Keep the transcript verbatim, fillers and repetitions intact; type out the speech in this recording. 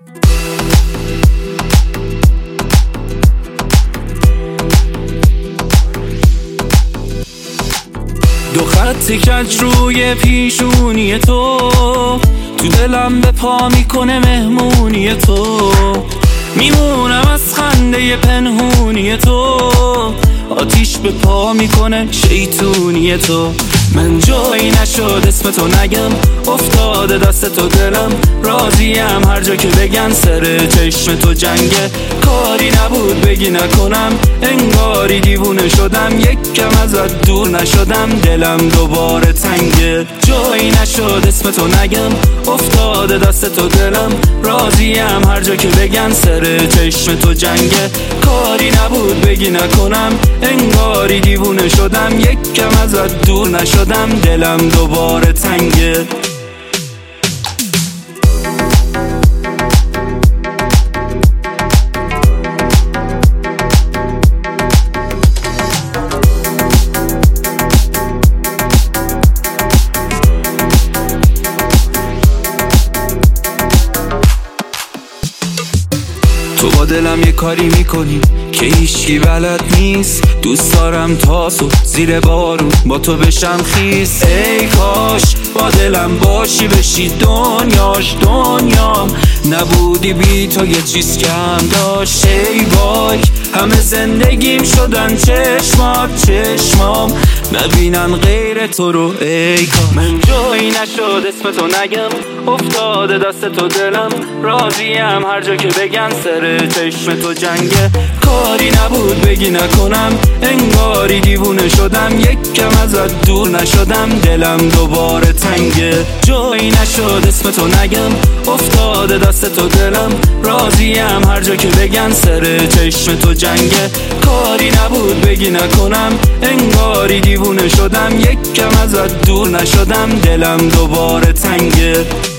دو خطی کج روی پیشونی تو، تو دلم به پا میکنه مهمونی تو. میمونم از خنده پنهونی تو، آتیش به پا میکنه شیطونی تو. من جایی نشد اسم تو نگم، افتاده دست تو دلم. راضیم هر جا که بگن سر چشم تو جنگه. کاری نبود بگی نکنم، انگاری دیوونه شدم. یک کم ازت دور نشدم، دلم دوباره تنگه. جایی نشد اسم تو نگم، افتاده دست تو دلم. راضیم هر جا که بگن سر چشم تو جنگه. کاری نبود بگی نکنم، انگاری دیوونه شدم. یک کم ازت دور نشدم، دلم دوباره تنگه. تو با دلم یه کاری میکنی که هیچکی بلد نیست. دوست دارم تاسو زیر بارون با تو بشم خیس. ای کاش با دلم باشی بشی دنیاش دنیام. نبودی بی تو یه چیز کم داشت. ای وای همه زندگیم شدن چشمات چشمام، نبینن غیر تو رو. ای کاش من جایی نشد اسم تو نگم، افتاده دست تو دلم. راضیم هر جا که بگن سر چشم تو جنگه. کاری نبود بگی نکنم، انگاری دیوونه شدم. یک کم ازت دور نشدم، دلم دوباره تنگه. جایی نشد اسم تو نگم، افتاده دست تو دلم. راضیم هر جا که بگن سر چشم تو جنگه. کاری نبود بگی نکنم، انگاری دیوونه شدم. یک کم ازت دور نشدم، دلم دوباره تنگه.